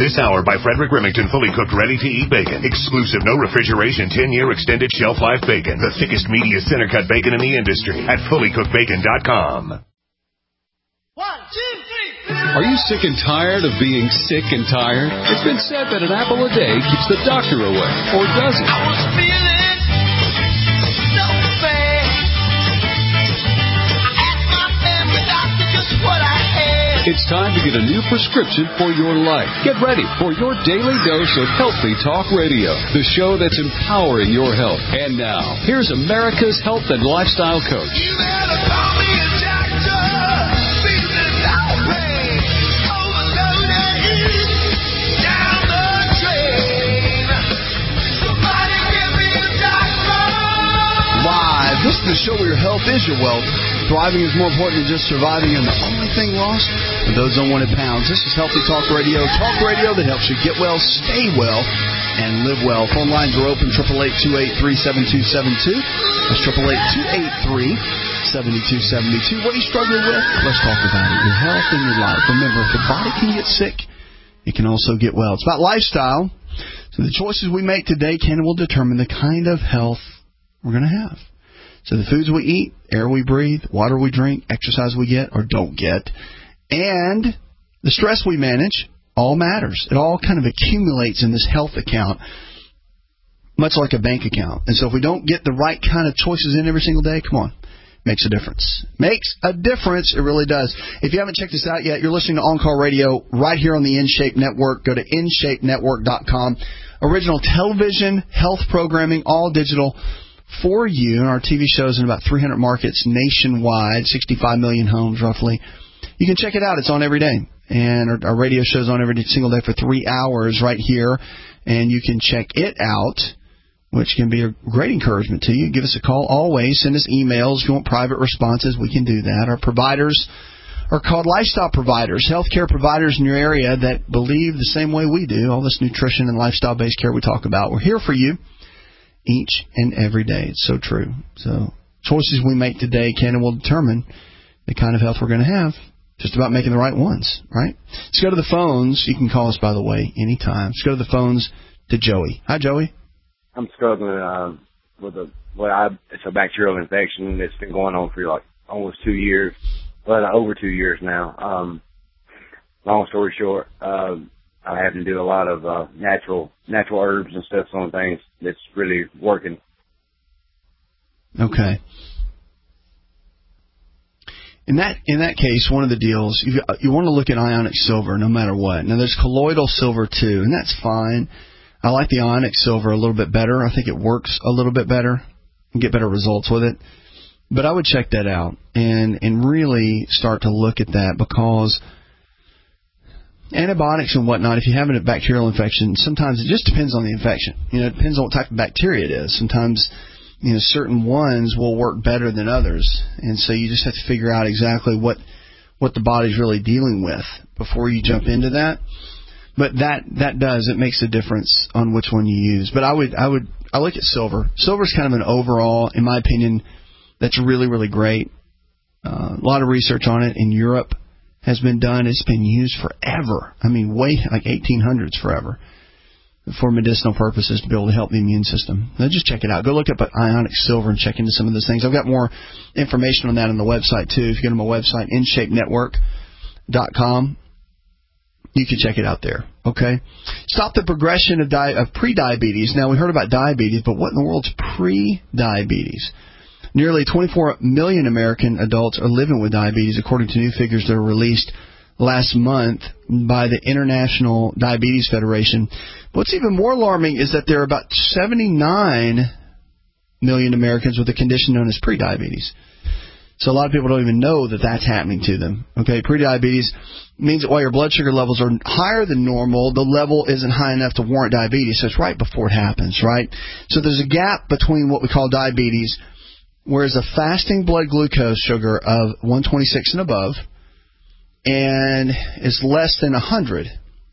This hour by Frederick Remington, fully cooked, ready-to-eat bacon. Exclusive, no refrigeration, 10-year extended shelf life bacon. The thickest, meatiest center-cut bacon in the industry at fullycookedbacon.com. 1, 2, 3. Are you sick and tired of being sick and tired? It's been said that an apple a day keeps the doctor away, or does it? I was feeling so bad. I asked my family doctor just what I had. It's time to get a new prescription for your life. Get ready for your daily dose of Healthy Talk Radio, the show that's empowering your health. And now, here's America's health and lifestyle coach. You better call me a doctor. Feeling no pain. Overdosing down the drain. Somebody give me a doctor. Live. This is the show where your health is your wealth. Thriving is more important than just surviving, and the only thing lost are those unwanted pounds. This is Healthy Talk Radio that helps you get well, stay well, and live well. Phone lines are open, 888-283-7272. That's 888-283-7272. What are you struggling with? Let's talk about it. Your health and your life. Remember, if the body can get sick, it can also get well. It's about lifestyle. So the choices we make today can and will determine the kind of health we're going to have. So the foods we eat, air we breathe, water we drink, exercise we get or don't get, and the stress we manage all matters. It all kind of accumulates in this health account, much like a bank account. And so if we don't get the right kind of choices in every single day, come on, makes a difference. Makes a difference. It really does. If you haven't checked this out yet, you're listening to On Call Radio right here on the InShape Network. Go to InShapeNetwork.com. Original television, health programming, all digital for you, and our TV shows in about 300 markets nationwide, 65 million homes roughly. You can check it out. It's on every day. And our radio show's on every single day for 3 hours right here. And you can check it out, which can be a great encouragement to you. Give us a call always. Send us emails. If you want private responses, we can do that. Our providers are called lifestyle providers, healthcare providers in your area that believe the same way we do, all this nutrition and lifestyle-based care we talk about. We're here for you each and every day. It's so true. So choices we make today can and will determine the kind of health we're going to have. Just about making the right ones, right? Let's go to the phones. You can call us, by the way, anytime. Let's go to the phones to Joey. Hi, Joey. I'm struggling with it's a bacterial infection that's been going on for like almost 2 years, over 2 years now. Long story short, I have to do a lot of natural herbs and stuff on things that's really working. Okay. In that case, one of the deals, you want to look at ionic silver no matter what. Now, there's colloidal silver, too, and that's fine. I like the ionic silver a little bit better. I think it works a little bit better and get better results with it. But I would check that out and really start to look at that, because antibiotics and whatnot, if you have a bacterial infection, sometimes it just depends on the infection. It depends on what type of bacteria it is. Sometimes certain ones will work better than others, and so you just have to figure out exactly what the body's really dealing with before you jump into that. But that it makes a difference on which one you use. But I look at silver. Silver's kind of an overall, in my opinion, that's really, really great. A lot of research on it in Europe has been done. It's been used forever. I mean, way like 1800s forever, for medicinal purposes, to be able to help the immune system. Now just check it out. Go look up ionic silver and check into some of those things. I've got more information on that on the website, too. If you go to my website, InShapeNetwork.com, you can check it out there. Okay? Stop the progression of prediabetes. Now, we heard about diabetes, but what in the world's pre-diabetes? Nearly 24 million American adults are living with diabetes, according to new figures that were released last month by the International Diabetes Federation. What's even more alarming is that there are about 79 million Americans with a condition known as prediabetes. So a lot of people don't even know that that's happening to them. Okay, prediabetes means that while your blood sugar levels are higher than normal, the level isn't high enough to warrant diabetes. So it's right before it happens, right? So there's a gap between what we call diabetes, whereas a fasting blood glucose sugar of 126 and above, and is less than 100,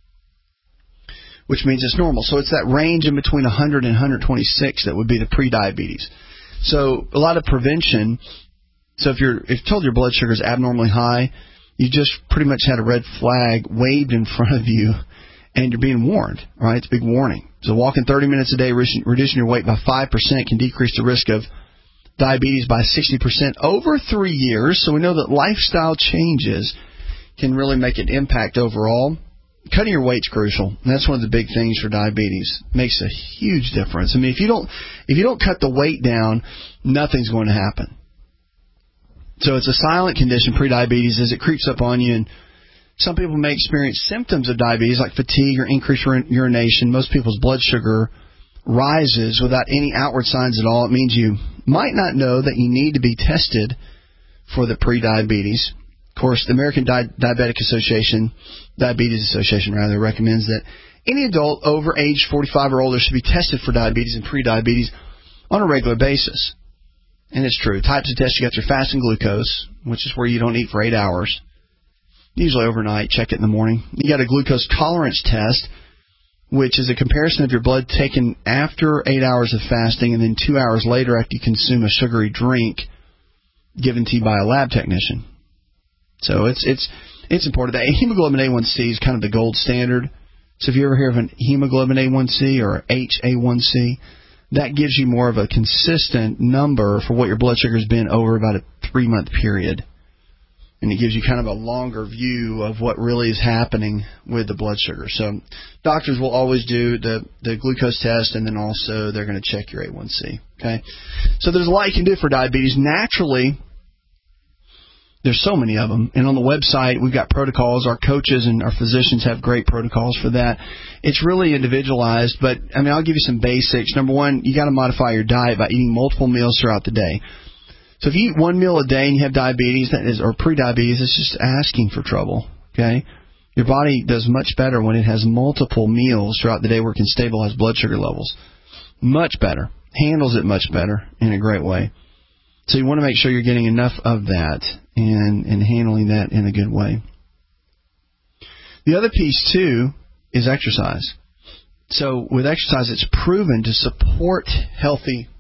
which means it's normal. So it's that range in between 100 and 126 that would be the prediabetes. So a lot of prevention. So if you're told your blood sugar is abnormally high, you just pretty much had a red flag waved in front of you, and you're being warned, right? It's a big warning. So walking 30 minutes a day, reducing your weight by 5% can decrease the risk of diabetes by 60% over 3 years. So we know that lifestyle changes can really make an impact overall. Cutting your weight's crucial. And that's one of the big things for diabetes. It makes a huge difference. I mean, if you don't cut the weight down, nothing's going to happen. So it's a silent condition, prediabetes, as it creeps up on you. And some people may experience symptoms of diabetes like fatigue or increased urination. Most people's blood sugar rises without any outward signs at all. It means you might not know that you need to be tested for the prediabetes. Of course, the American Diabetes Association recommends that any adult over age 45 or older should be tested for diabetes and prediabetes on a regular basis. And it's true. Types of tests, you got your fasting glucose, which is where you don't eat for 8 hours. Usually overnight, check it in the morning. You got a glucose tolerance test, which is a comparison of your blood taken after 8 hours of fasting and then 2 hours later after you consume a sugary drink given to you by a lab technician. So it's important. The hemoglobin A1C is kind of the gold standard. So if you ever hear of an hemoglobin A1C or HA1C, that gives you more of a consistent number for what your blood sugar has been over about a 3-month period. And it gives you kind of a longer view of what really is happening with the blood sugar. So doctors will always do the glucose test, and then also they're going to check your A1C. Okay, so there's a lot you can do for diabetes. Naturally, there's so many of them. And on the website, we've got protocols. Our coaches and our physicians have great protocols for that. It's really individualized, but, I mean, I'll give you some basics. Number one, you got to modify your diet by eating multiple meals throughout the day. So if you eat one meal a day and you have diabetes or prediabetes, it's just asking for trouble, okay? Your body does much better when it has multiple meals throughout the day where it can stabilize blood sugar levels. Much better. Handles it much better in a great way. So you want to make sure you're getting enough of that and handling that in a good way. The other piece, too, is exercise. So with exercise, it's proven to support healthy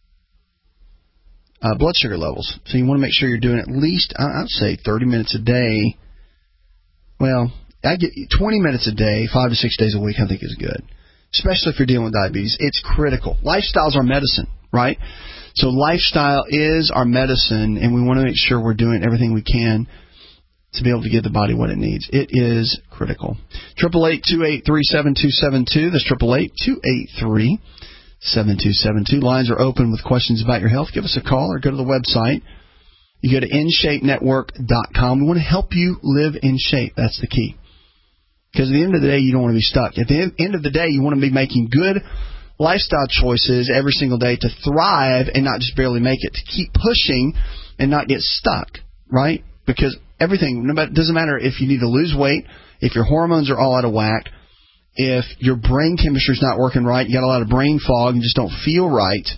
blood sugar levels. So you want to make sure you're doing at least, I'd say 30 minutes a day. Well, I get 20 minutes a day, 5 to 6 days a week, I think is good. Especially if you're dealing with diabetes. It's critical. Lifestyle's our medicine, right? So lifestyle is our medicine, and we want to make sure we're doing everything we can to be able to give the body what it needs. It is critical. 888-283-7272. That's 888-283-7272. Lines are open with questions about your health. Give us a call or go to the website. You go to InShapeNetwork.com. We want to help you live in shape. That's the key. Because at the end of the day, you don't want to be stuck. At the end of the day, you want to be making good lifestyle choices every single day to thrive and not just barely make it, to keep pushing and not get stuck, right? Because everything, doesn't matter if you need to lose weight, if your hormones are all out of whack, if your brain chemistry is not working right, you got a lot of brain fog and just don't feel right,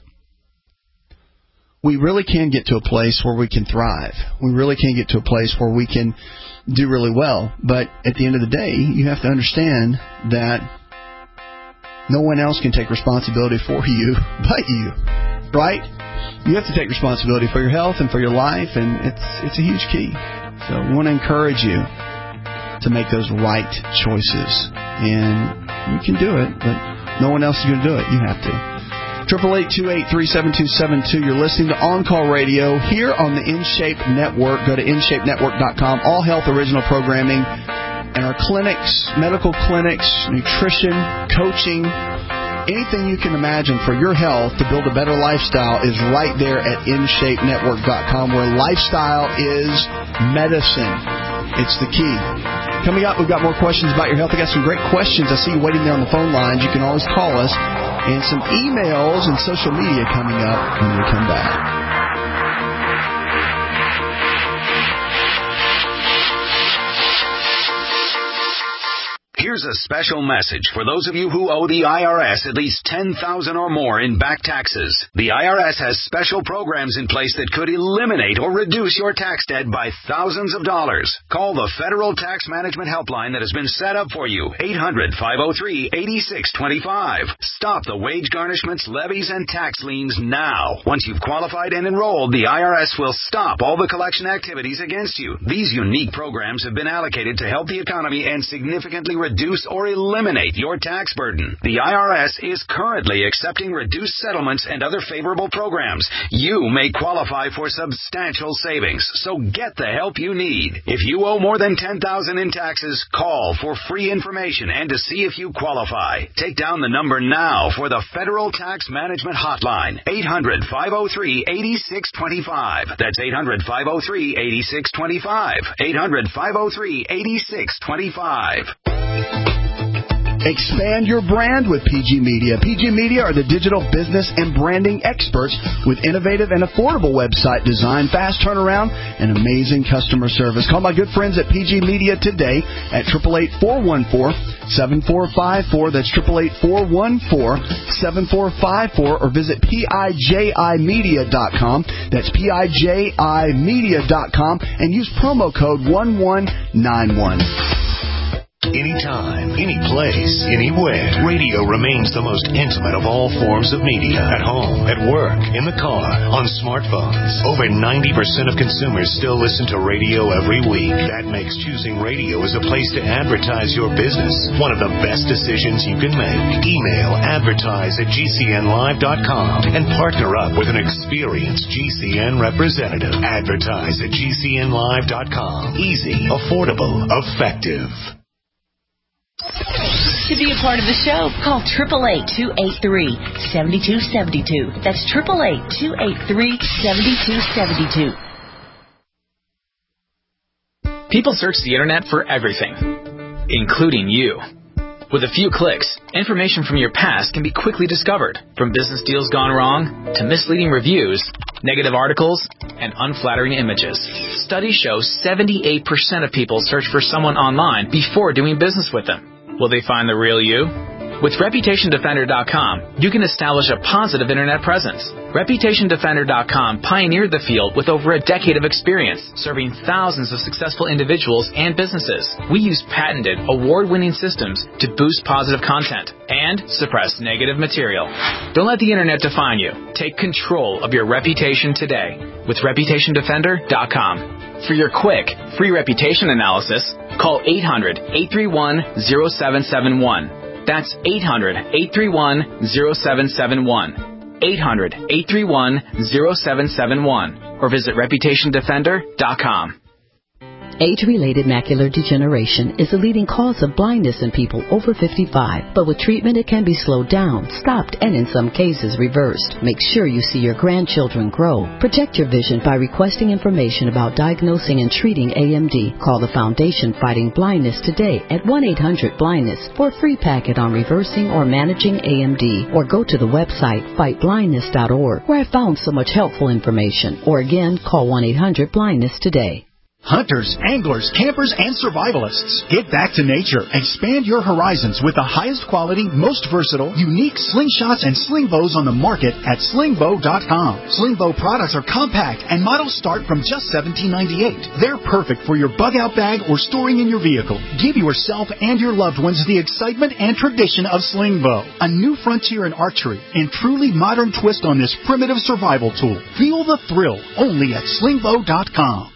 we really can get to a place where we can thrive. We really can get to a place where we can do really well. But at the end of the day, you have to understand that no one else can take responsibility for you but you, right? You have to take responsibility for your health and for your life, and it's a huge key. So we want to encourage you to make those right choices. And you can do it, but no one else is going to do it. You have to. 888-283-7272. You're listening to On Call Radio here on the InShape Network. Go to InShapeNetwork.com. All health original programming. And our clinics, medical clinics, nutrition, coaching, anything you can imagine for your health to build a better lifestyle is right there at InShapeNetwork.com, where lifestyle is medicine. It's the key. Coming up, we've got more questions about your health. I got some great questions. I see you waiting there on the phone lines. You can always call us. And some emails and social media coming up when we come back. Here's a special message for those of you who owe the IRS at least $10,000 or more in back taxes. The IRS has special programs in place that could eliminate or reduce your tax debt by thousands of dollars. Call the Federal Tax Management Helpline that has been set up for you, 800-503-8625. Stop the wage garnishments, levies, and tax liens now. Once you've qualified and enrolled, the IRS will stop all the collection activities against you. These unique programs have been allocated to help the economy and significantly reduce reduce or eliminate your tax burden. The IRS is currently accepting reduced settlements and other favorable programs. You may qualify for substantial savings, so get the help you need. If you owe more than $10,000 in taxes, call for free information and to see if you qualify. Take down the number now for the Federal Tax Management Hotline, 800-503-8625. That's 800-503-8625. 800-503-8625. Expand your brand with PG Media. PG Media are the digital business and branding experts with innovative and affordable website design, fast turnaround, and amazing customer service. Call my good friends at PG Media today at 888-414-7454. That's 888-414-7454. Or visit PIJImedia.com. That's PIJImedia.com and use promo code 1191. Anytime, any place, anywhere, radio remains the most intimate of all forms of media. At home, at work, in the car, on smartphones. Over 90% of consumers still listen to radio every week. That makes choosing radio as a place to advertise your business one of the best decisions you can make. Email advertise@gcnlive.com and partner up with an experienced GCN representative. Advertise at gcnlive.com. Easy, affordable, effective. To be a part of the show, call 888-283-7272. That's 888-283-7272. People search the internet for everything, including you. With a few clicks, information from your past can be quickly discovered, from business deals gone wrong to misleading reviews, negative articles, and unflattering images. Studies show 78% of people search for someone online before doing business with them. Will they find the real you? With ReputationDefender.com, you can establish a positive internet presence. ReputationDefender.com pioneered the field with over a decade of experience, serving thousands of successful individuals and businesses. We use patented, award-winning systems to boost positive content and suppress negative material. Don't let the internet define you. Take control of your reputation today with ReputationDefender.com. For your quick, free reputation analysis, call 800-831-0771. That's 800-831-0771. 800-831-0771. Or visit ReputationDefender.com. Age-related macular degeneration is the leading cause of blindness in people over 55. But with treatment, it can be slowed down, stopped, and in some cases reversed. Make sure you see your grandchildren grow. Protect your vision by requesting information about diagnosing and treating AMD. Call the Foundation Fighting Blindness today at 1-800-BLINDNESS for a free packet on reversing or managing AMD. Or go to the website fightblindness.org, where I found so much helpful information. Or again, call 1-800-BLINDNESS today. Hunters, anglers, campers, and survivalists. Get back to nature. Expand your horizons with the highest quality, most versatile, unique slingshots and sling bows on the market at slingbow.com. Slingbow products are compact and models start from just $17.98. They're perfect for your bug-out bag or storing in your vehicle. Give yourself and your loved ones the excitement and tradition of Slingbow, a new frontier in archery and truly modern twist on this primitive survival tool. Feel the thrill only at slingbow.com.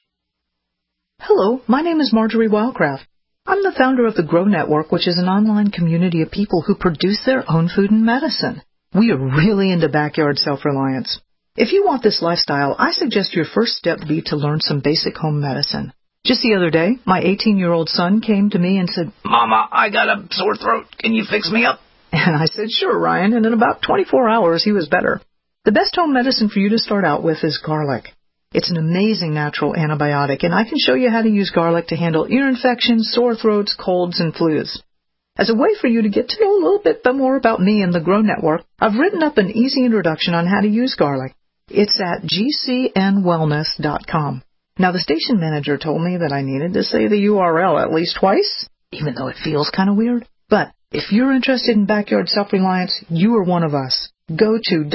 Hello, my name is Marjorie Wildcraft. I'm the founder of the Grow Network, which is an online community of people who produce their own food and medicine. We are really into backyard self-reliance. If you want this lifestyle, I suggest your first step be to learn some basic home medicine. Just the other day, my 18-year-old son came to me and said, "Mama, I got a sore throat. Can you fix me up?" And I said, "Sure, Ryan," and in about 24 hours, he was better. The best home medicine for you to start out with is garlic. It's an amazing natural antibiotic, and I can show you how to use garlic to handle ear infections, sore throats, colds, and flus. As a way for you to get to know a little bit more about me and the Grow Network, I've written up an easy introduction on how to use garlic. It's at gcnwellness.com. Now, the station manager told me that I needed to say the URL at least twice, even though it feels kind of weird. But if you're interested in backyard self-reliance, you are one of us. Go to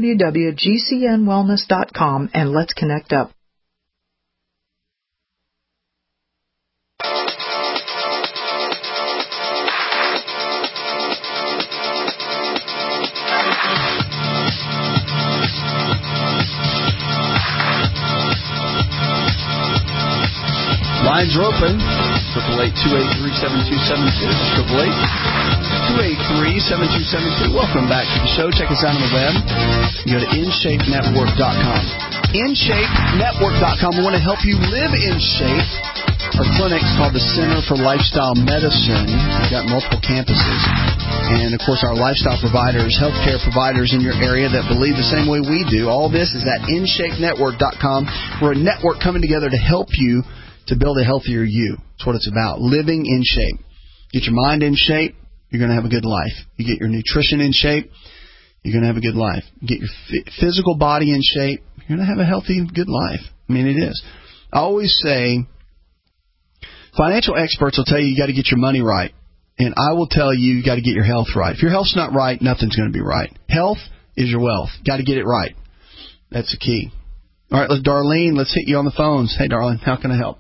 www.gcnwellness.com and let's connect up. Lines are open. 888-283-7272. Welcome back to the show. Check us out on the web. You go to InShapeNetwork.com. InShapeNetwork.com. We want to help you live in shape. Our clinic is called the Center for Lifestyle Medicine. We've got multiple campuses. And, of course, our lifestyle providers, healthcare providers in your area that believe the same way we do. All this is at InShapeNetwork.com. We're a network coming together to help you to build a healthier you. That's what it's about, living in shape. Get your mind in shape, you're going to have a good life. You get your nutrition in shape, you're going to have a good life. You get your physical body in shape, you're going to have a healthy, good life. I mean, it is. I always say, financial experts will tell you got to get your money right. And I will tell you, you got to get your health right. If your health's not right, nothing's going to be right. Health is your wealth. Got to get it right. That's the key. All right, Darlene, let's hit you on the phones. Hey, darling, how can I help?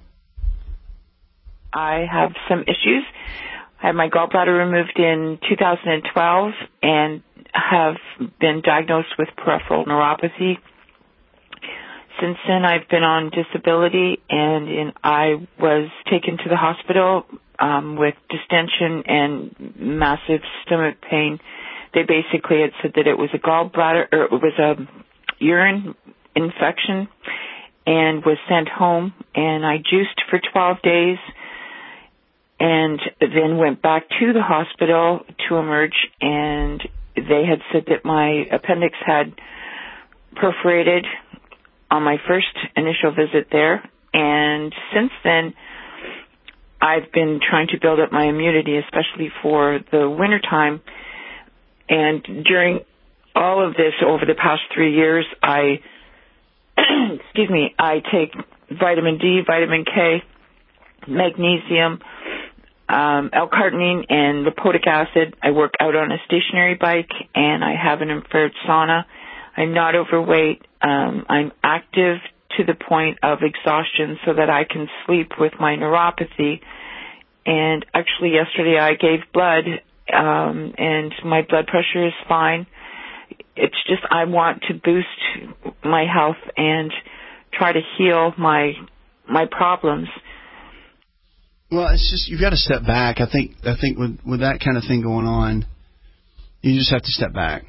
I have some issues. I had my gallbladder removed in 2012 and have been diagnosed with peripheral neuropathy. Since then, I've been on disability, and I was taken to the hospital with distension and massive stomach pain. They basically had said that it was a gallbladder, or it was a urine infection, and was sent home. And I juiced for 12 days, and then went back to the hospital to emerge, and they had said that my appendix had perforated on my first initial visit there. And since then, I've been trying to build up my immunity, especially for the wintertime. And during all of this, over the past 3 years, I take vitamin D, vitamin K, magnesium, L-carnitine, and lipoic acid. I work out on a stationary bike, and I have an infrared sauna. I'm not overweight. I'm active to the point of exhaustion so that I can sleep with my neuropathy. And actually yesterday I gave blood, and my blood pressure is fine. It's just I want to boost my health and try to heal my problems. Well, it's just you've got to step back. I think with that kind of thing going on, you just have to step back.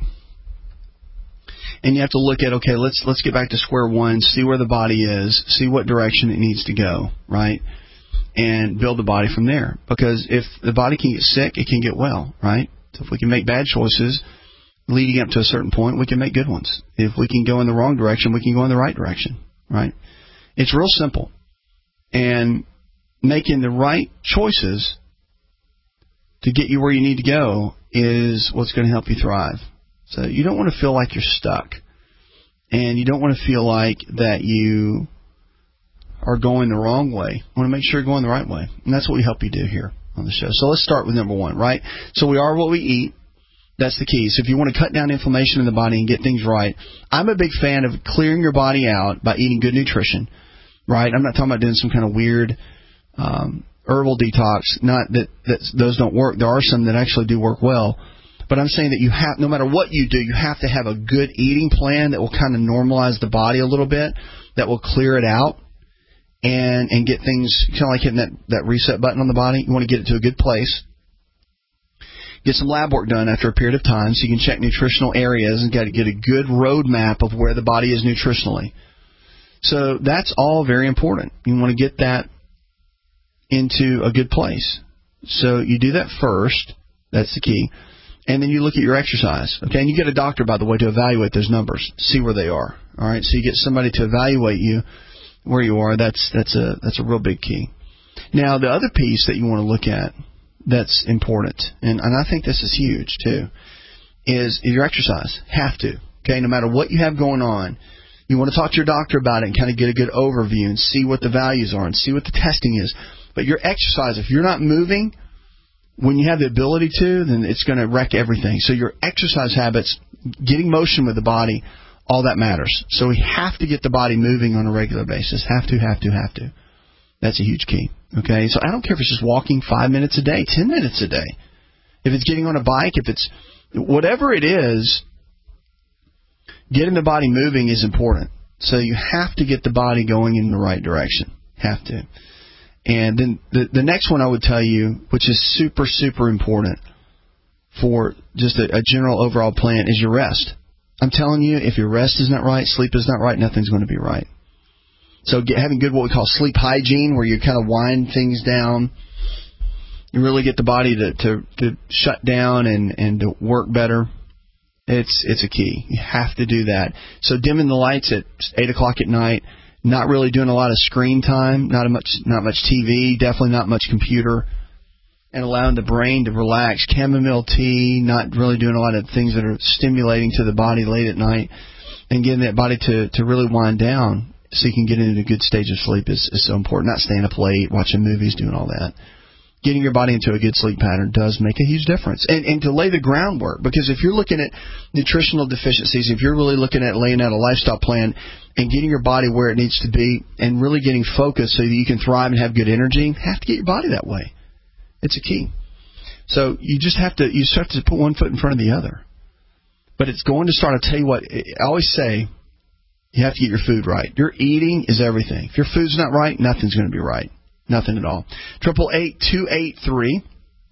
And you have to look at, okay, let's get back to square one, see where the body is, see what direction it needs to go, right? And build the body from there. Because if the body can get sick, it can get well, right? So if we can make bad choices leading up to a certain point, we can make good ones. If we can go in the wrong direction, we can go in the right direction, right? It's real simple. And making the right choices to get you where you need to go is what's going to help you thrive. So you don't want to feel like you're stuck, and you don't want to feel like that you are going the wrong way. You want to make sure you're going the right way, and that's what we help you do here on the show. So let's start with number one, right? So we are what we eat. That's the key. So if you want to cut down inflammation in the body and get things right, I'm a big fan of clearing your body out by eating good nutrition, right? I'm not talking about doing some kind of weird herbal detox. Not that those don't work. There are some that actually do work well. But I'm saying that you have, no matter what you do, you have to have a good eating plan that will kind of normalize the body a little bit, that will clear it out and get things kind of like hitting that reset button on the body. You want to get it to a good place. Get some lab work done after a period of time so you can check nutritional areas and get a good roadmap of where the body is nutritionally. So that's all very important. You want to get that into a good place. So you do that first. That's the key. And then you look at your exercise, okay? And you get a doctor, by the way, to evaluate those numbers, see where they are. All right, so you get somebody to evaluate you where you are. That's a real big key. Now, the other piece that you want to look at that's important, and I think this is huge too, is your exercise. Have to, okay? No matter what you have going on, you want to talk to your doctor about it and kind of get a good overview and see what the values are and see what the testing is. But your exercise, if you're not moving, when you have the ability to, then it's going to wreck everything. So your exercise habits, getting motion with the body, all that matters. So we have to get the body moving on a regular basis. Have to. That's a huge key. Okay? So I don't care if it's just walking 5 minutes a day, 10 minutes a day. If it's getting on a bike, if it's whatever it is, getting the body moving is important. So you have to get the body going in the right direction. Have to. And then the next one I would tell you, which is super, super important for just a general overall plan, is your rest. I'm telling you, if your rest is not right, sleep is not right, nothing's going to be right. So having good what we call sleep hygiene, where you kind of wind things down, you really get the body to shut down and to work better. It's a key. You have to do that. So dimming the lights at 8 o'clock at night, not really doing a lot of screen time, not much TV, definitely not much computer, and allowing the brain to relax. Chamomile tea, not really doing a lot of things that are stimulating to the body late at night, and getting that body to really wind down so you can get into a good stage of sleep is so important. Not staying up late, watching movies, doing all that. Getting your body into a good sleep pattern does make a huge difference. And to lay the groundwork, because if you're looking at nutritional deficiencies, if you're really looking at laying out a lifestyle plan and getting your body where it needs to be and really getting focused so that you can thrive and have good energy, you have to get your body that way. It's a key. So you just have to put one foot in front of the other. But it's going to start, I'll tell you what, I always say, you have to get your food right. Your eating is everything. If your food's not right, nothing's going to be right. Nothing at all. 888-283-7272.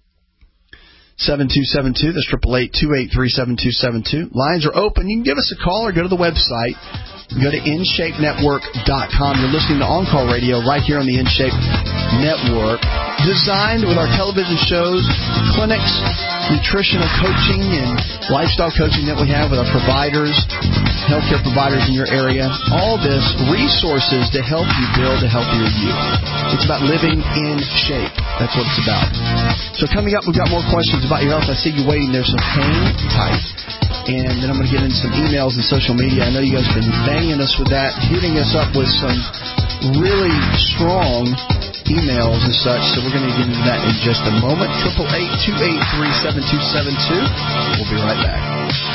That's 888-283-7272. Lines are open. You can give us a call or go to the website. Go to InShapeNetwork.com. You're listening to On Call Radio right here on the InShape Network. Designed with our television shows, clinics, nutritional coaching, and lifestyle coaching that we have with our providers, healthcare providers in your area. All this, resources to help you build a healthier you. It's about living in shape. That's what it's about. So coming up, we've got more questions about your health. I see you waiting there, so hang tight. And then I'm going to get into some emails and social media. I know you guys have been banging us with that, hitting us up with some really strong emails and such. So we're going to get into that in just a moment. 888-283-7272. We'll be right back.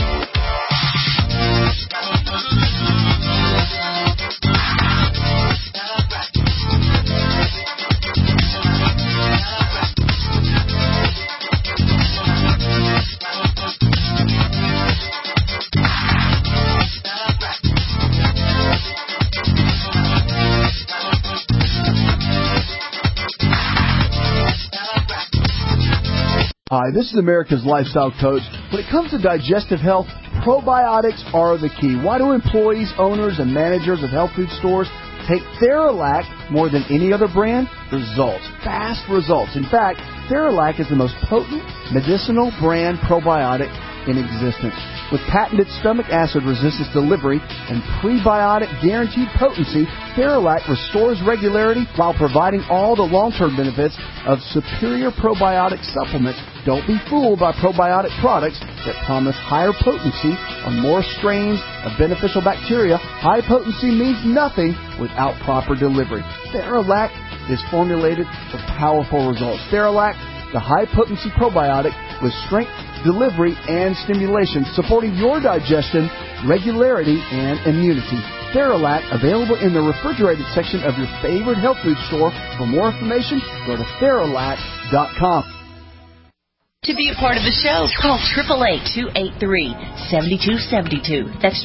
Hi, this is America's Lifestyle Coach. When it comes to digestive health, probiotics are the key. Why do employees, owners, and managers of health food stores take Theralac more than any other brand? Results. Fast results. In fact, Theralac is the most potent medicinal brand probiotic in existence. With patented stomach acid resistance delivery and prebiotic guaranteed potency, Theralac restores regularity while providing all the long-term benefits of superior probiotic supplements. Don't be fooled by probiotic products that promise higher potency on more strains of beneficial bacteria. High potency means nothing without proper delivery. Theralac is formulated for powerful results. Theralac, the high-potency probiotic with strength, delivery, and stimulation, supporting your digestion, regularity, and immunity. Theralac, available in the refrigerated section of your favorite health food store. For more information, go to Theralac.com. To be a part of the show, call 888-283-7272. That's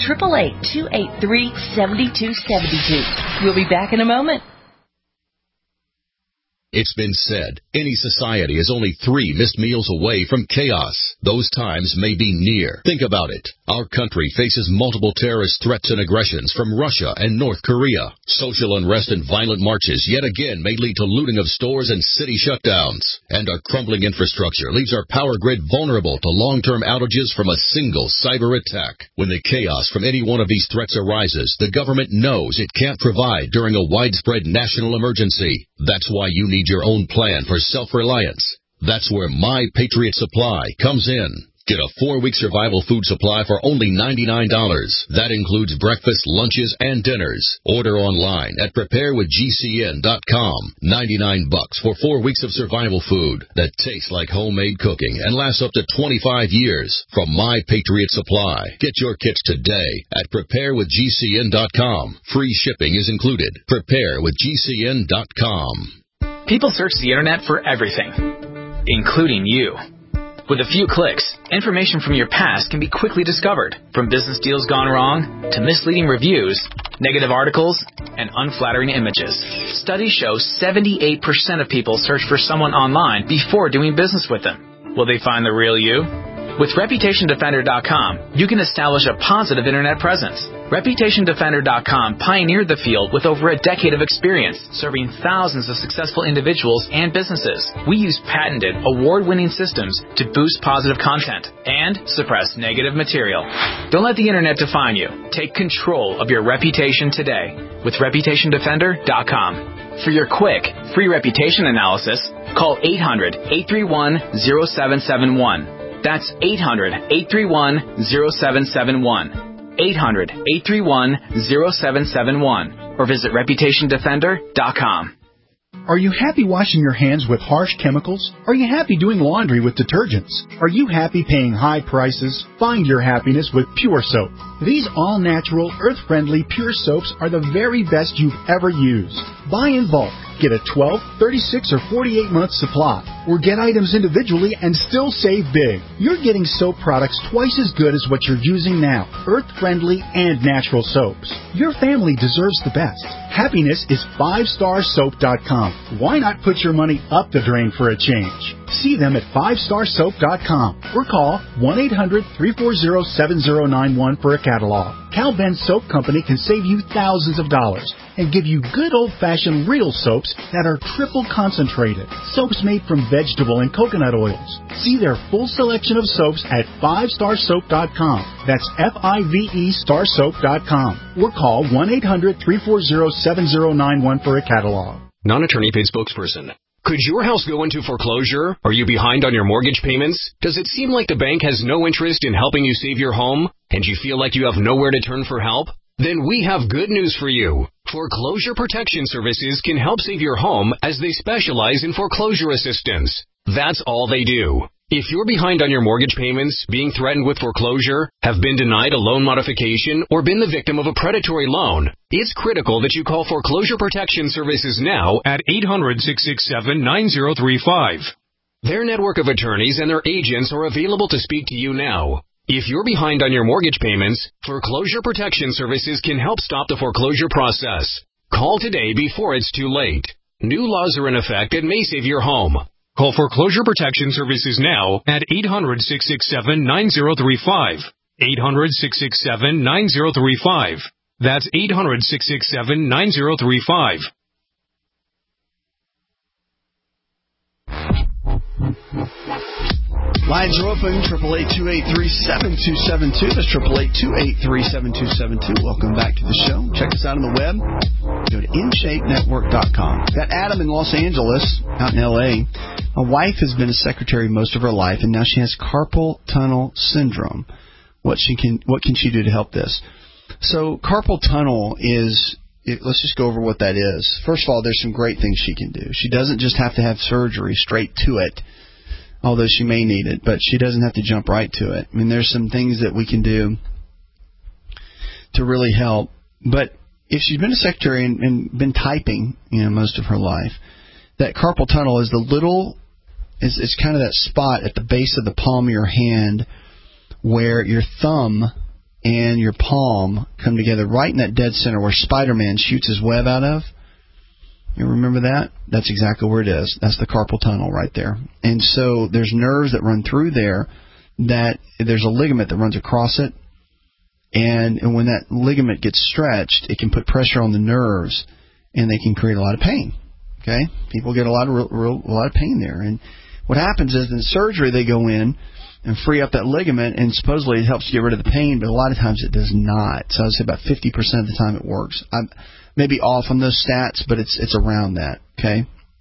888-283-7272. We'll be back in a moment. It's been said, any society is only 3 missed meals away from chaos. Those times may be near. Think about it. Our country faces multiple terrorist threats and aggressions from Russia and North Korea. Social unrest and violent marches yet again may lead to looting of stores and city shutdowns. And our crumbling infrastructure leaves our power grid vulnerable to long-term outages from a single cyber attack. When the chaos from any one of these threats arises, the government knows it can't provide during a widespread national emergency. That's why you need your own plan for self-reliance. That's where My Patriot Supply comes in. Get a 4-week survival food supply for only $99. That includes breakfast, lunches, and dinners. Order online at preparewithgcn.com. $99 for 4 weeks of survival food that tastes like homemade cooking and lasts up to 25 years from My Patriot Supply. Get your kits today at preparewithgcn.com. Free shipping is included. Preparewithgcn.com. People search the internet for everything, including you. With a few clicks, information from your past can be quickly discovered. From business deals gone wrong to misleading reviews negative articles, and unflattering images. Studies show 78% of people search for someone online before doing business with them. Will they find the real you? With ReputationDefender.com, you can establish a positive internet presence. ReputationDefender.com pioneered the field with over a decade of experience, serving thousands of successful individuals and businesses. We use patented, award-winning systems to boost positive content and suppress negative material. Don't let the internet define you. Take control of your reputation today with ReputationDefender.com. For your quick, free reputation analysis, call 800-831-0771. That's 800-831-0771. 800-831-0771. Or visit ReputationDefender.com. Are you happy washing your hands with harsh chemicals? Are you happy doing laundry with detergents? Are you happy paying high prices? Find your happiness with Pure Soap. These all-natural, earth-friendly Pure Soaps are the very best you've ever used. Buy in bulk. Get a 12, 36, or 48-month supply. Or get items individually and still save big. You're getting soap products twice as good as what you're using now. Earth-friendly and natural soaps. Your family deserves the best. Happiness is 5starsoap.com. Why not put your money up the drain for a change? See them at 5starsoap.com or call 1-800-340-7091 for a catalog. Cal Ben Soap Company can save you thousands of dollars and give you good old-fashioned real soaps that are triple concentrated. Soaps made from vegetable and coconut oils. See their full selection of soaps at 5starsoap.com. That's F-I-V-E starsoap.com. Or call 1-800-340-7091 for a catalog. Non-attorney paid spokesperson. Could your house go into foreclosure? Are you behind on your mortgage payments? Does it seem like the bank has no interest in helping you save your home? And you feel like you have nowhere to turn for help? Then we have good news for you. Foreclosure Protection Services can help save your home as they specialize in foreclosure assistance. That's all they do. If you're behind on your mortgage payments, being threatened with foreclosure, have been denied a loan modification, or been the victim of a predatory loan, it's critical that you call Foreclosure Protection Services now at 800-667-9035. Their network of attorneys and their agents are available to speak to you now. If you're behind on your mortgage payments, Foreclosure Protection Services can help stop the foreclosure process. Call today before it's too late. New laws are in effect that may save your home. Call Foreclosure Protection Services now at 800-667-9035. 800-667-9035. That's 800-667-9035. Lines are open, 888-283-7272. That's 888-283-7272. Welcome back to the show. Check us out on the web. Go to InShapeNetwork.com. Got Adam in Los Angeles, out in L.A. My wife has been a secretary most of her life, and now she has carpal tunnel syndrome. What can she do to help this? So carpal tunnel is... let's just go over what that is. First of all, there's some great things she can do. She doesn't just have to have surgery straight to it, although she may need it, but she doesn't have to jump right to it. I mean, there's some things that we can do to really help. But if she's been a secretary and been typing, most of her life, that carpal tunnel is it's kind of that spot at the base of the palm of your hand where your thumb and your palm come together right in that dead center where Spider-Man shoots his web out of. You remember that? That's exactly where it is. That's the carpal tunnel right there. And so there's nerves that run through there, that there's a ligament that runs across it. And when that ligament gets stretched, it can put pressure on the nerves, and they can create a lot of pain. Okay? People get a lot of pain there. And what happens is in surgery they go in and free up that ligament, and supposedly it helps get rid of the pain, but a lot of times it does not. So I'd say about 50% of the time it works. I'm maybe off on those stats, but it's around that. Okay.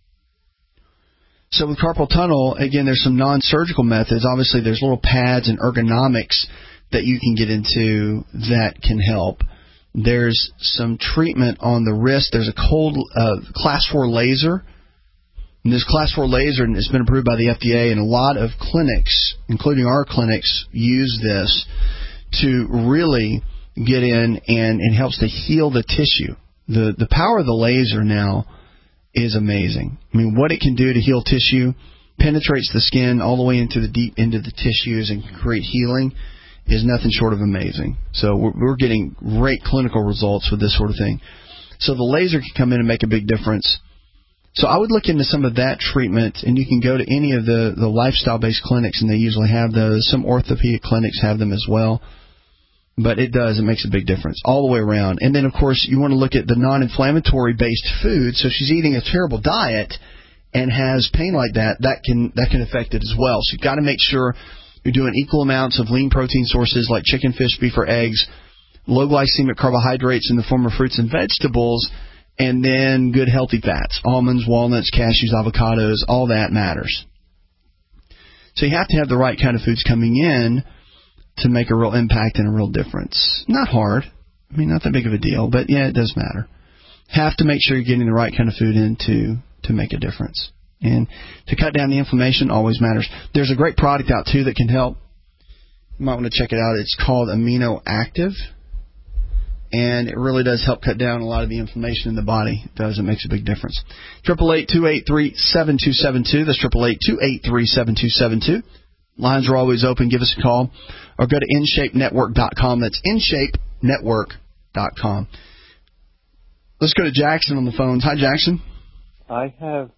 So with carpal tunnel, again, there's some non-surgical methods. Obviously, there's little pads and ergonomics that you can get into that can help. There's some treatment on the wrist. There's a cold Class 4 laser. And this Class 4 laser has been approved by the FDA, and a lot of clinics, including our clinics, use this to really get in and it helps to heal the tissue. The power of the laser now is amazing. I mean, what it can do to heal tissue, penetrates the skin all the way into the deep into the tissues and create healing. is nothing short of amazing. So we're getting great clinical results with this sort of thing. So the laser can come in and make a big difference. So I would look into some of that treatment, and you can go to any of the lifestyle-based clinics, and they usually have those. Some orthopedic clinics have them as well. But it makes a big difference all the way around. And then, of course, you want to look at the non-inflammatory-based food. So if she's eating a terrible diet and has pain like that, that can affect it as well. So you've got to make sure you're doing equal amounts of lean protein sources like chicken, fish, beef, or eggs, low glycemic carbohydrates in the form of fruits and vegetables, and then good healthy fats, almonds, walnuts, cashews, avocados, all that matters. So you have to have the right kind of foods coming in to make a real impact and a real difference. Not hard. I mean, not that big of a deal, but yeah, it does matter. Have to make sure you're getting the right kind of food in to make a difference. And to cut down the inflammation always matters. There's a great product out, too, that can help. You might want to check it out. It's called Amino Active. And it really does help cut down a lot of the inflammation in the body. It does. It makes a big difference. 888-283-7272. That's 888-283-7272. Lines are always open. Give us a call. Or go to InShapeNetwork.com. That's InShapeNetwork.com. Let's go to Jackson on the phones. Hi, Jackson. I have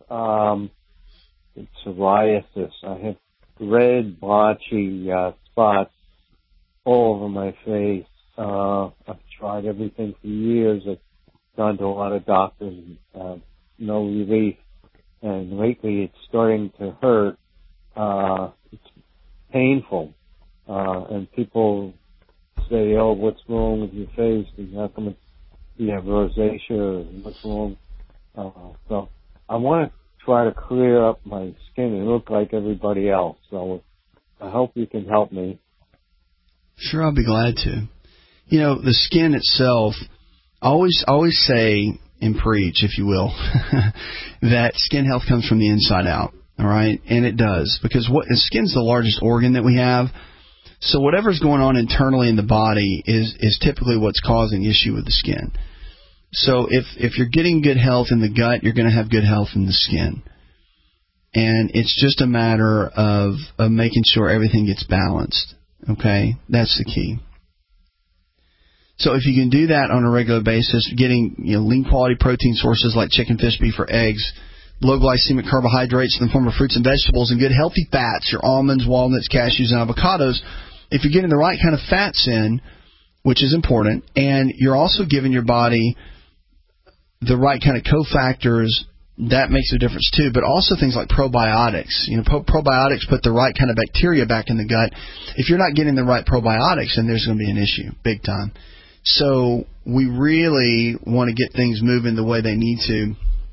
psoriasis. I have red, blotchy spots all over my face. I've tried everything for years. I've gone to a lot of doctors, no relief. And lately it's starting to hurt. It's painful. And people say, oh, what's wrong with your face? And how come you have rosacea? What's wrong? So I want to try to clear up my skin and look like everybody else. So I hope you can help me. Sure, I'll be glad to. You know, the skin itself, always say and preach, if you will, that skin health comes from the inside out, all right? And it does, because the skin's the largest organ that we have. So whatever's going on internally in the body is typically what's causing issue with the skin. So if you're getting good health in the gut, you're going to have good health in the skin. And it's just a matter of making sure everything gets balanced, okay? That's the key. So if you can do that on a regular basis, getting lean quality protein sources like chicken, fish, beef, or eggs, low glycemic carbohydrates in the form of fruits and vegetables, and good healthy fats, your almonds, walnuts, cashews, and avocados, if you're getting the right kind of fats in, which is important, and you're also giving your body the right kind of cofactors, that makes a difference too. But also things like probiotics. Probiotics put the right kind of bacteria back in the gut. If you're not getting the right probiotics, then there's going to be an issue, big time. So we really want to get things moving the way they need to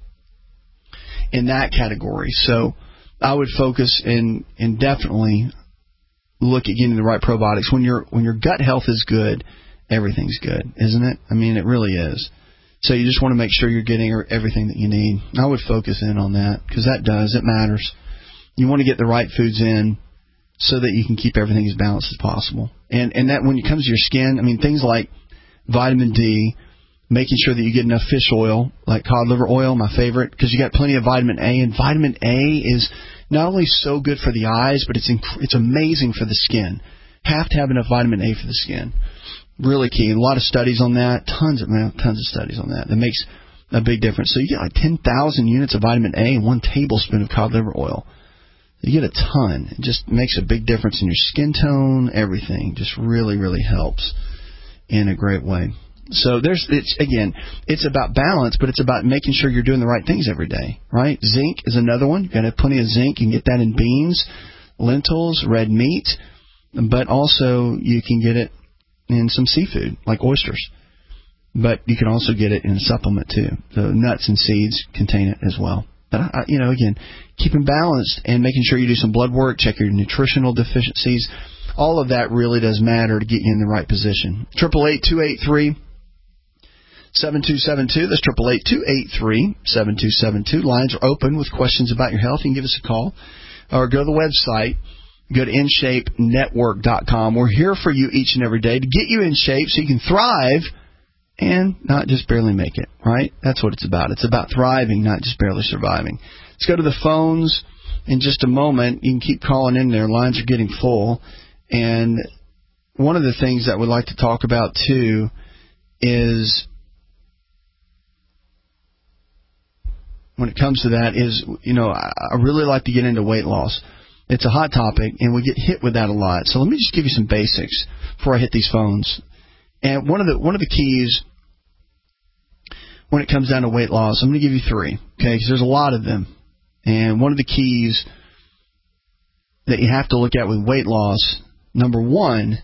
in that category. So I would focus and definitely look at getting the right probiotics. When your gut health is good, everything's good, isn't it? I mean, it really is. So you just want to make sure you're getting everything that you need. I would focus in on that because it matters. You want to get the right foods in so that you can keep everything as balanced as possible. And that when it comes to your skin, I mean, things like vitamin D, making sure that you get enough fish oil, like cod liver oil, my favorite, because you got plenty of vitamin A. And vitamin A is not only so good for the eyes, but it's amazing for the skin. Have to have enough vitamin A for the skin. Really key. And a lot of studies on that. Tons of studies on that. That makes a big difference. So you get like 10,000 units of vitamin A and 1 tablespoon of cod liver oil. You get a ton. It just makes a big difference in your skin tone, everything. Just really, really helps in a great way. So it's about balance, but it's about making sure you're doing the right things every day, right? Zinc is another one. You've got to have plenty of zinc. You can get that in beans, lentils, red meat, but also you can get it in some seafood, like oysters. But you can also get it in a supplement, too. So nuts and seeds contain it as well. But, again, keeping balanced and making sure you do some blood work, check your nutritional deficiencies. All of that really does matter to get you in the right position. 888-283-7272. That's 888-283-7272. Lines are open with questions about your health. You can give us a call or go to the website. Go to InShapeNetwork.com. We're here for you each and every day to get you in shape so you can thrive and not just barely make it, right? That's what it's about. It's about thriving, not just barely surviving. Let's go to the phones in just a moment. You can keep calling in there. Lines are getting full. And one of the things that we'd like to talk about, too, is when it comes to that is, I really like to get into weight loss. It's a hot topic, and we get hit with that a lot. So let me just give you some basics before I hit these phones. And one of the keys when it comes down to weight loss, I'm going to give you 3, okay, because there's a lot of them. And one of the keys that you have to look at with weight loss, number 1,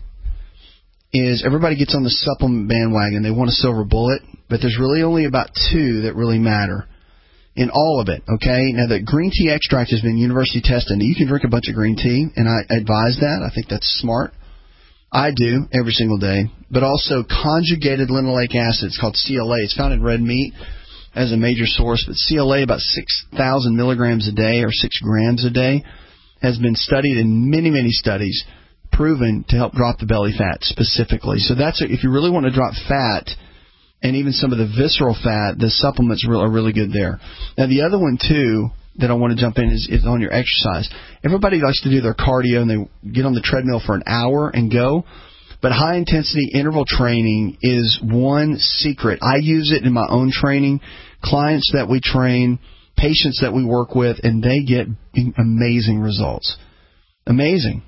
is everybody gets on the supplement bandwagon. They want a silver bullet, but there's really only about 2 that really matter in all of it, okay? Now, the green tea extract has been university tested. You can drink a bunch of green tea, and I advise that. I think that's smart. I do every single day. But also conjugated linoleic acid. It's called CLA. It's found in red meat as a major source. But CLA, about 6,000 milligrams a day or 6 grams a day, has been studied in many, many studies, proven to help drop the belly fat specifically. So that's if you really want to drop fat and even some of the visceral fat, the supplements are really good there. Now, the other one, too, that I want to jump in is on your exercise. Everybody likes to do their cardio, and they get on the treadmill for an hour and go. But high-intensity interval training is one secret. I use it in my own training, clients that we train, patients that we work with, and they get amazing results. Amazing.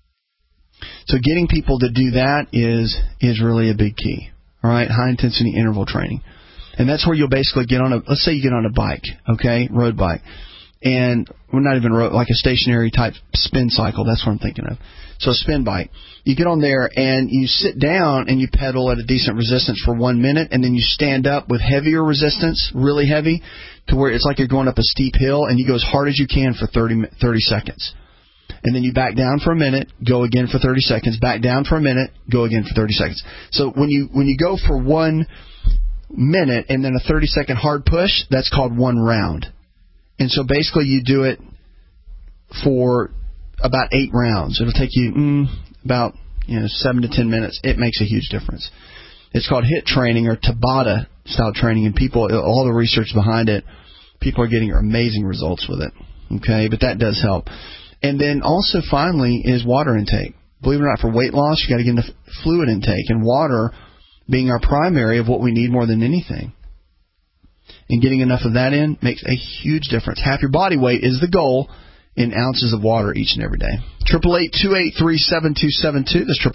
So getting people to do that is really a big key. All right, high-intensity interval training. And that's where you'll basically get on let's say you get on a bike, okay, road bike. And we're not even like a stationary type spin cycle. That's what I'm thinking of. So a spin bike. You get on there and you sit down and you pedal at a decent resistance for 1 minute, and then you stand up with heavier resistance, really heavy, to where it's like you're going up a steep hill, and you go as hard as you can for 30 seconds. And then you back down for a minute, go again for 30 seconds, back down for a minute, go again for 30 seconds. So when you go for 1 minute and then a 30-second hard push, that's called 1 round. And so basically you do it for about 8 rounds. It'll take you about 7 to 10 minutes. It makes a huge difference. It's called HIIT training or Tabata style training, and people, all the research behind it, people are getting amazing results with it. Okay, but that does help. And then also finally is water intake. Believe it or not, for weight loss, you got to get into fluid intake, and water being our primary of what we need more than anything. And getting enough of that in makes a huge difference. Half your body weight is the goal in ounces of water each and every day. 888-283-7272. That's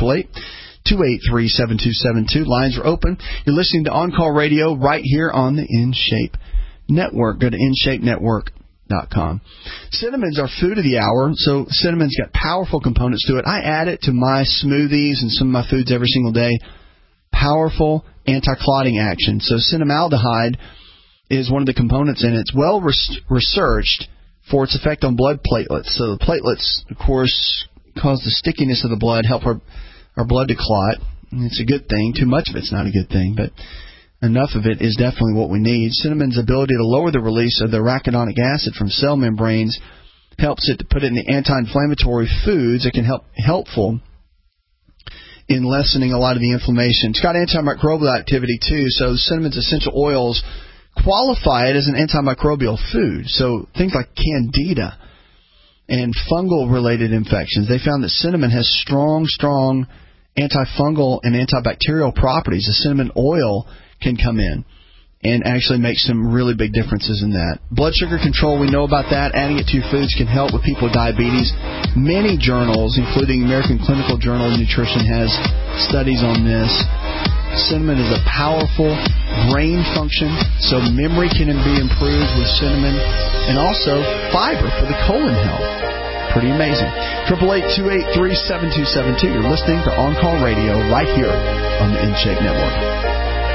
888-283-7272. Lines are open. You're listening to On Call Radio right here on the InShape Network. Go to InShapeNetwork.com. Cinnamon's our food of the hour. So cinnamon's got powerful components to it. I add it to my smoothies and some of my foods every single day. Powerful anti-clotting action. So cinnamaldehyde is one of the components in it. It's well researched for its effect on blood platelets. So the platelets, of course, cause the stickiness of the blood, help our blood to clot. And it's a good thing. Too much of it's not a good thing, but enough of it is definitely what we need. Cinnamon's ability to lower the release of the arachidonic acid from cell membranes helps it to put it in the anti-inflammatory foods. It can helpful in lessening a lot of the inflammation. It's got antimicrobial activity too, so cinnamon's essential oils qualify it as an antimicrobial food. So things like candida and fungal-related infections, they found that cinnamon has strong antifungal and antibacterial properties. The cinnamon oil can come in and actually make some really big differences in that. Blood sugar control, we know about that. Adding it to your foods can help with people with diabetes. Many journals, including American Clinical Journal of Nutrition, has studies on this. Cinnamon is a powerful brain function, so memory can be improved with cinnamon, and also fiber for the colon health. Pretty amazing. 888-283-7272. You're listening to On Call Radio right here on the InShape Network.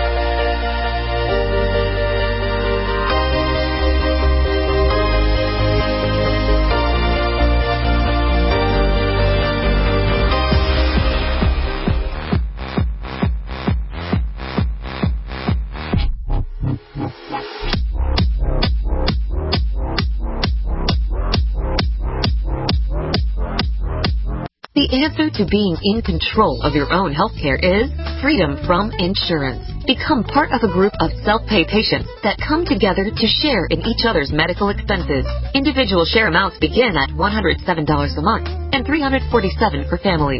The answer to being in control of your own healthcare is freedom from insurance. Become part of a group of self-pay patients that come together to share in each other's medical expenses. Individual share amounts begin at $107 a month and $347 for families.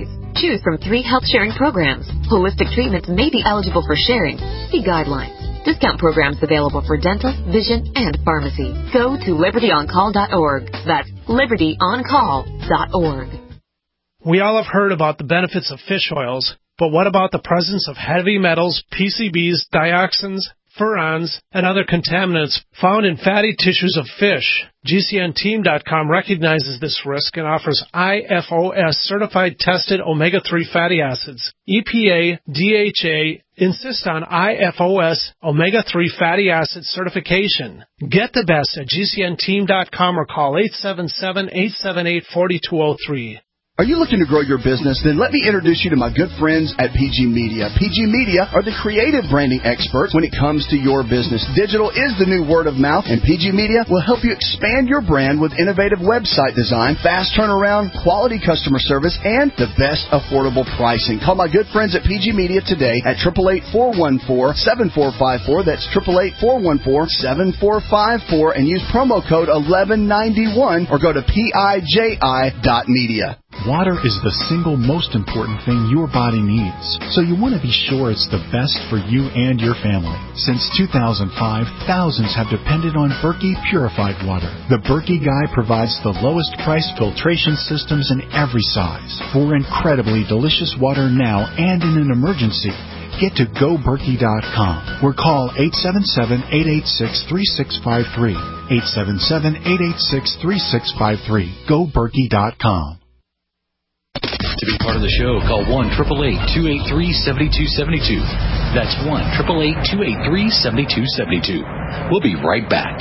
choose from 3 health sharing programs. Holistic treatments may be eligible for sharing. See guidelines. Discount programs available for dental, vision, and pharmacy. Go to libertyoncall.org. That's libertyoncall.org. We all have heard about the benefits of fish oils, but what about the presence of heavy metals, PCBs, dioxins, furans, and other contaminants found in fatty tissues of fish? GCNteam.com recognizes this risk and offers IFOS certified tested omega-3 fatty acids. EPA, DHA insist on IFOS omega-3 fatty acid certification. Get the best at GCNteam.com or call 877-878-4203. Are you looking to grow your business? Then let me introduce you to my good friends at PG Media. PG Media are the creative branding experts when it comes to your business. Digital is the new word of mouth, and PG Media will help you expand your brand with innovative website design, fast turnaround, quality customer service, and the best affordable pricing. Call my good friends at PG Media today at 888-414-7454. That's 888-414-7454, and use promo code 1191 or go to PIJI.media. Water is the single most important thing your body needs, so you want to be sure it's the best for you and your family. Since 2005, thousands have depended on Berkey purified water. The Berkey Guy provides the lowest price filtration systems in every size. For incredibly delicious water now and in an emergency, get to GoBerkey.com or call 877-886-3653. 877-886-3653. GoBerkey.com. To be part of the show, call 1-888-283-7272. That's 1-888-283-7272. We'll be right back.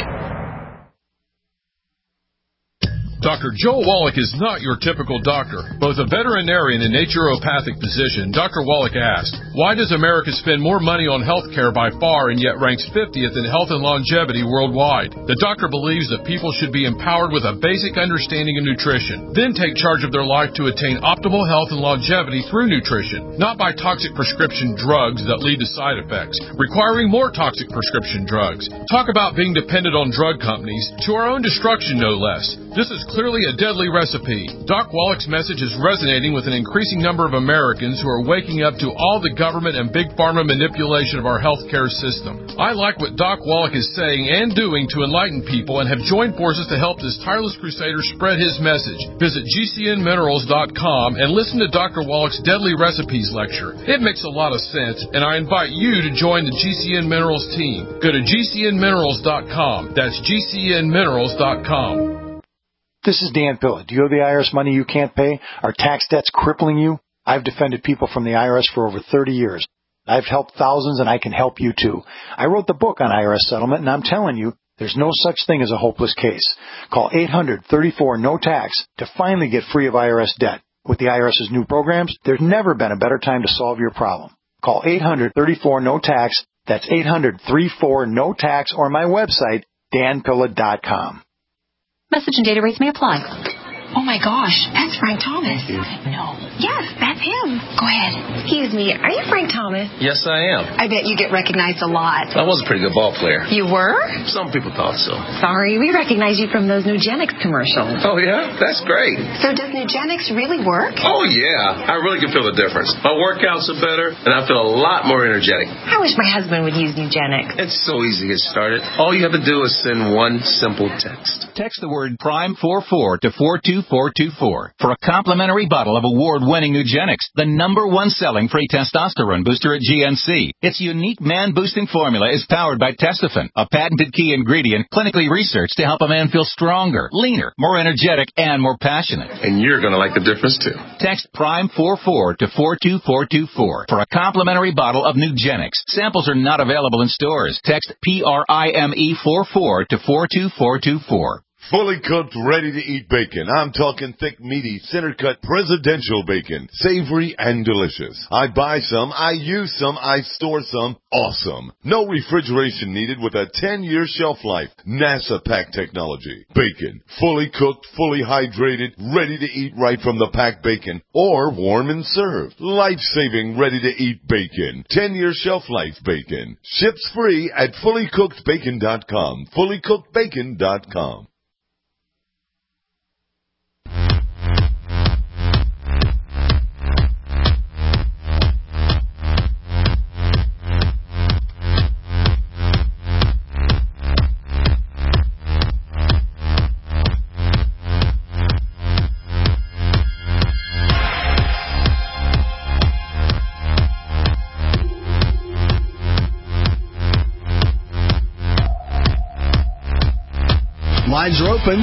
Dr. Joe Wallach is not your typical doctor. Both a veterinarian and naturopathic physician, Dr. Wallach asked, why does America spend more money on health care by far and yet ranks 50th in health and longevity worldwide? The doctor believes that people should be empowered with a basic understanding of nutrition, then take charge of their life to attain optimal health and longevity through nutrition, not by toxic prescription drugs that lead to side effects, requiring more toxic prescription drugs. Talk about being dependent on drug companies, to our own destruction no less. This is clearly a deadly recipe. Doc Wallach's message is resonating with an increasing number of Americans who are waking up to all the government and big pharma manipulation of our healthcare system. I like what Doc Wallach is saying and doing to enlighten people and have joined forces to help this tireless crusader spread his message. Visit GCNminerals.com and listen to Dr. Wallach's Deadly Recipes lecture. It makes a lot of sense, and I invite you to join the GCN Minerals team. Go to GCNminerals.com. That's GCNminerals.com. This is Dan Pilla. Do you owe the IRS money you can't pay? Are tax debts crippling you? I've defended people from the IRS for over 30 years. I've helped thousands, and I can help you too. I wrote the book on IRS settlement, and I'm telling you, there's no such thing as a hopeless case. Call 800-34-NO-TAX to finally get free of IRS debt. With the IRS's new programs, there's never been a better time to solve your problem. Call 800-34-NO-TAX. That's 800-34-NO-TAX, or my website, danpilla.com. Message and data rates may apply. Oh my gosh, that's Frank Thomas. No. Yes, that's him. Go ahead. Excuse me, are you Frank Thomas? Yes, I am. I bet you get recognized a lot. I was a pretty good ball player. You were? Some people thought so. Sorry, we recognize you from those Nugenix commercials. Oh, yeah? That's great. So does Nugenix really work? Oh, yeah. I really can feel the difference. My workouts are better, and I feel a lot more energetic. I wish my husband would use Nugenix. It's so easy to get started. All you have to do is send one simple text. Text the word PRIME44 to 42424 for a complimentary bottle of award-winning Nugenix, the #1 selling free testosterone booster at GNC. Its unique man-boosting formula is powered by Testofen, a patented key ingredient clinically researched to help a man feel stronger, leaner, more energetic, and more passionate. And you're going to like the difference, too. Text PRIME44 to 42424 for a complimentary bottle of Nugenix. Samples are not available in stores. Text PRIME44 to 42424. Fully cooked, ready-to-eat bacon. I'm talking thick, meaty, center-cut presidential bacon. Savory and delicious. I buy some, I use some, I store some. Awesome. No refrigeration needed with a 10-year shelf life. NASA pack technology. Bacon. Fully cooked, fully hydrated, ready to eat right from the packed bacon. Or warm and served. Life-saving, ready-to-eat bacon. 10-year shelf life bacon. Ships free at fullycookedbacon.com. Fullycookedbacon.com. Lines are open.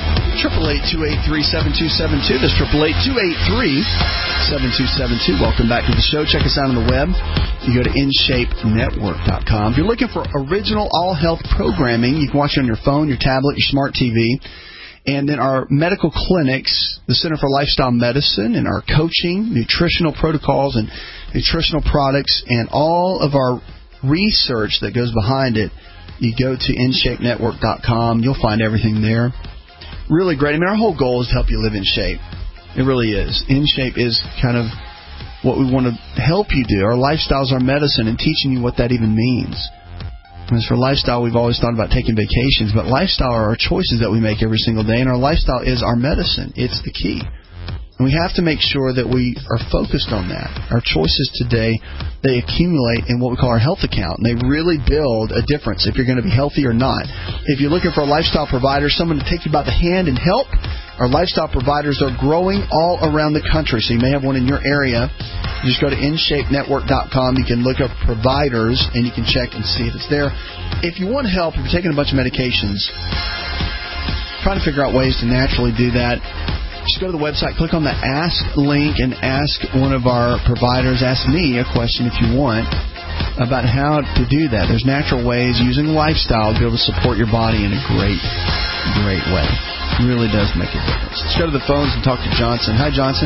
888-283-7272. That's 888-283-7272. Welcome back to the show. Check us out on the web. You go to InShapeNetwork.com. If you're looking for original all-health programming, you can watch it on your phone, your tablet, your smart TV. And then our medical clinics, the Center for Lifestyle Medicine, and our coaching, nutritional protocols, and nutritional products, and all of our research that goes behind it. You go to InShapeNetwork.com. You'll find everything there. Really great. I mean, our whole goal is to help you live in shape. It really is. In shape is kind of what we want to help you do. Our lifestyle is our medicine, and teaching you what that even means. As for lifestyle, we've always thought about taking vacations, but lifestyle are our choices that we make every single day, and our lifestyle is our medicine. It's the key. And we have to make sure that we are focused on that. Our choices today, they accumulate in what we call our health account, and they really build a difference if you're going to be healthy or not. If you're looking for a lifestyle provider, someone to take you by the hand and help, our lifestyle providers are growing all around the country. So you may have one in your area. You just go to InShapeNetwork.com. You can look up providers, and you can check and see if it's there. If you want help, if you're taking a bunch of medications, trying to figure out ways to naturally do that, just go to the website, click on the Ask link, and ask one of our providers, ask me a question if you want, about how to do that. There's natural ways using lifestyle to be able to support your body in a great, great way. It really does make a difference. Let's go to the phones and talk to Johnson. Hi, Johnson.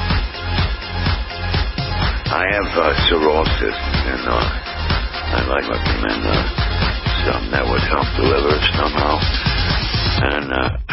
I have cirrhosis, and I'd like to recommend something that would help deliver it somehow. And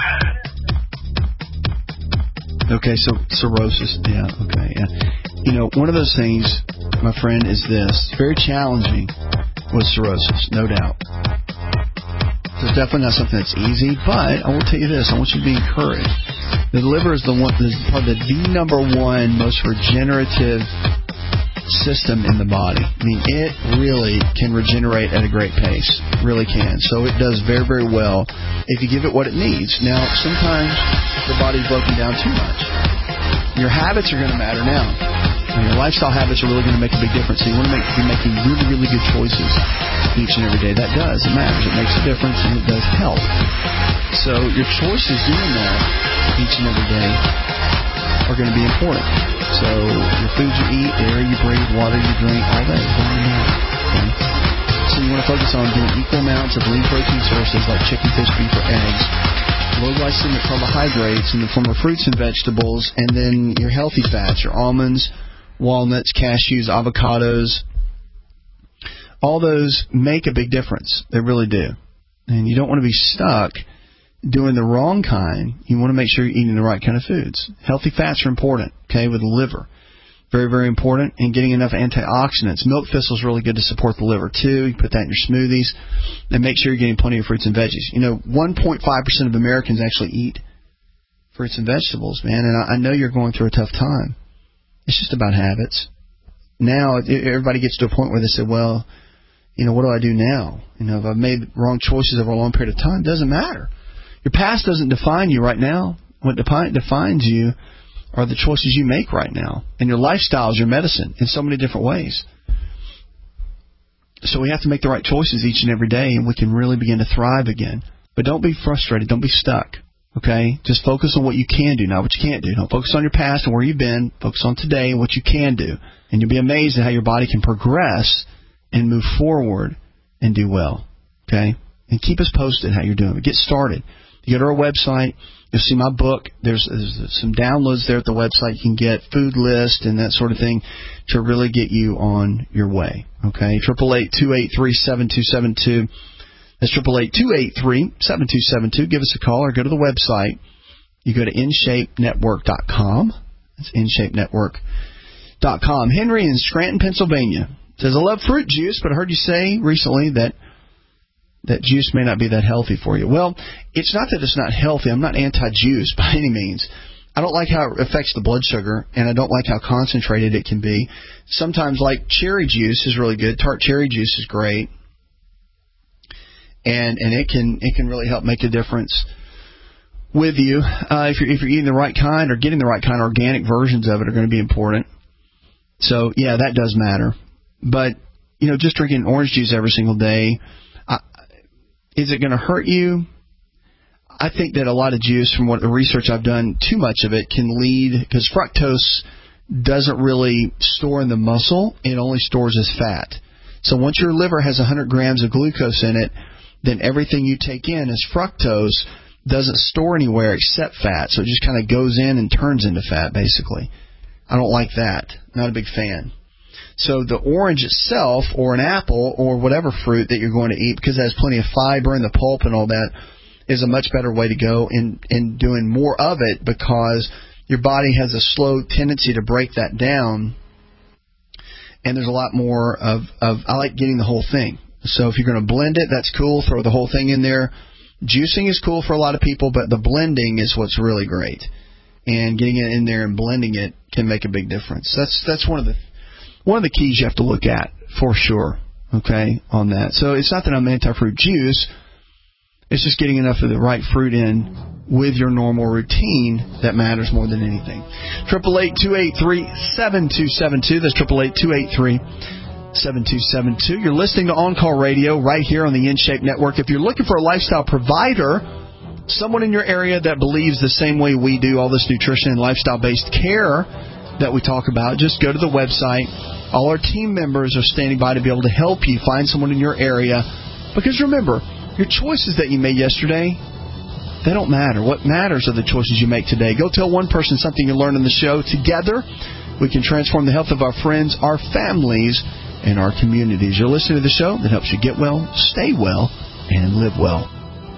okay, so cirrhosis, yeah, okay, yeah. You know, one of those things, my friend, is this. It's very challenging with cirrhosis, no doubt. So it's definitely not something that's easy, but I will tell you this. I want you to be encouraged. The liver is probably the number one most regenerative system in the body. I mean, it really can regenerate at a great pace. Really can. So it does very, very well if you give it what it needs. Now, sometimes the body's broken down too much. Your habits are going to matter now. And your lifestyle habits are really going to make a big difference. So you want to be making really, really good choices each and every day. That does. It matters. It makes a difference, and it does help. So your choices doing that each and every day are going to be important. So the food you eat, the air you breathe, water you drink, all that is going to matter. Okay? So you want to focus on getting equal amounts of lean protein sources like chicken, fish, beef, or eggs, low glycemic carbohydrates in the form of fruits and vegetables, and then your healthy fats, your almonds, walnuts, cashews, avocados. All those make a big difference. They really do. And you don't want to be stuck doing the wrong kind. You want to make sure you're eating the right kind of foods. Healthy fats are important, okay, with the liver. Very, very important. And getting enough antioxidants. Milk thistle is really good to support the liver, too. You put that in your smoothies. And make sure you're getting plenty of fruits and veggies. You know, 1.5% of Americans actually eat fruits and vegetables, man. And I know you're going through a tough time. It's just about habits. Now, everybody gets to a point where they say, well, you know, what do I do now? You know, if I've made wrong choices over a long period of time, it doesn't matter. Your past doesn't define you right now. What defines you are the choices you make right now. And your lifestyle is your medicine in so many different ways. So we have to make the right choices each and every day, and we can really begin to thrive again. But don't be frustrated. Don't be stuck. Okay? Just focus on what you can do, not what you can't do. Don't focus on your past and where you've been. Focus on today and what you can do. And you'll be amazed at how your body can progress and move forward and do well. Okay? And keep us posted how you're doing. But get started. You go to our website. You'll see my book. There's some downloads there at the website. You can get food list and that sort of thing to really get you on your way. Okay? 888-283-7272. That's 888-283-7272. Give us a call or go to the website. You go to InShapeNetwork.com. That's InShapeNetwork.com. Henry in Scranton, Pennsylvania says, I love fruit juice, but I heard you say recently that juice may not be that healthy for you. Well, it's not that it's not healthy. I'm not anti-juice by any means. I don't like how it affects the blood sugar, and I don't like how concentrated it can be. Sometimes, like cherry juice is really good. Tart cherry juice is great. And it can really help make a difference with you. If you're eating the right kind or getting the right kind, organic versions of it are going to be important. So, yeah, that does matter. But, you know, just drinking orange juice every single day, is it going to hurt you? I think that a lot of juice, from what the research I've done, too much of it can lead, because fructose doesn't really store in the muscle. It only stores as fat. So once your liver has 100 grams of glucose in it, then everything you take in as fructose doesn't store anywhere except fat. So it just kind of goes in and turns into fat, basically. I don't like that. Not a big fan. So the orange itself, or an apple, or whatever fruit that you're going to eat, because it has plenty of fiber in the pulp and all that, is a much better way to go in doing more of it, because your body has a slow tendency to break that down, and there's a lot more of I like getting the whole thing. So if you're going to blend it, that's cool. Throw the whole thing in there. Juicing is cool for a lot of people, but the blending is what's really great. And getting it in there and blending it can make a big difference. That's one of the keys you have to look at for sure. Okay, on that. So it's not that I'm anti-fruit juice. It's just getting enough of the right fruit in with your normal routine that matters more than anything. 888-283-7272. That's 888-283-7272. You're listening to On Call Radio right here on the InShape Network. If you're looking for a lifestyle provider, someone in your area that believes the same way we do, all this nutrition and lifestyle-based care that we talk about, just go to the website. All our team members are standing by to be able to help you find someone in your area. Because remember, your choices that you made yesterday, they don't matter. What matters are the choices you make today. Go tell one person something you learned on the show. Together, we can transform the health of our friends, our families, and our communities. You're listening to the show that helps you get well, stay well, and live well.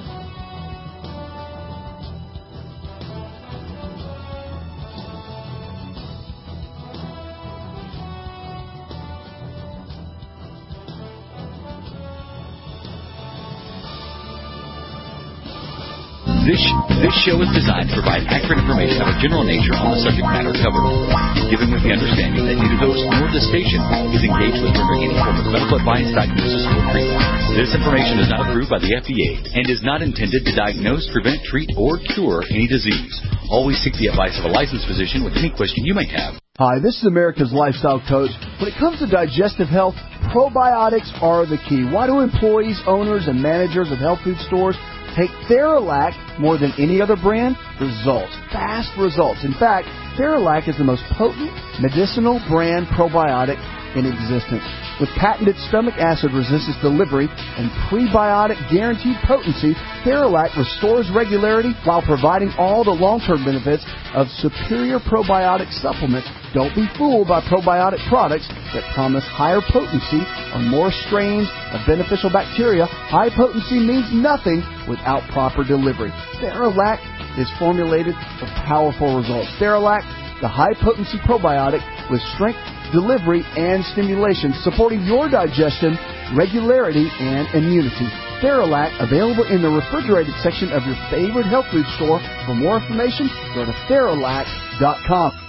This show is designed to provide accurate information of a general nature on the subject matter covered, given with the understanding that neither the host nor the station is engaged with rendering any form of medical advice, diagnosis, or treatment. This information is not approved by the FDA and is not intended to diagnose, prevent, treat, or cure any disease. Always seek the advice of a licensed physician with any question you may have. Hi, this is America's Lifestyle Coach. When it comes to digestive health, probiotics are the key. Why do employees, owners, and managers of health food stores take Theralac more than any other brand? Results. Fast results. In fact, Theralac is the most potent medicinal brand probiotic in existence. With patented stomach acid resistance delivery and prebiotic guaranteed potency, Theralac restores regularity while providing all the long-term benefits of superior probiotic supplements. Don't be fooled by probiotic products that promise higher potency or more strains of beneficial bacteria. High potency means nothing without proper delivery. Theralac is formulated for powerful results. Theralac, the high-potency probiotic with strength, delivery, and stimulation, supporting your digestion, regularity, and immunity. Theralac, available in the refrigerated section of your favorite health food store. For more information, go to Theralac.com.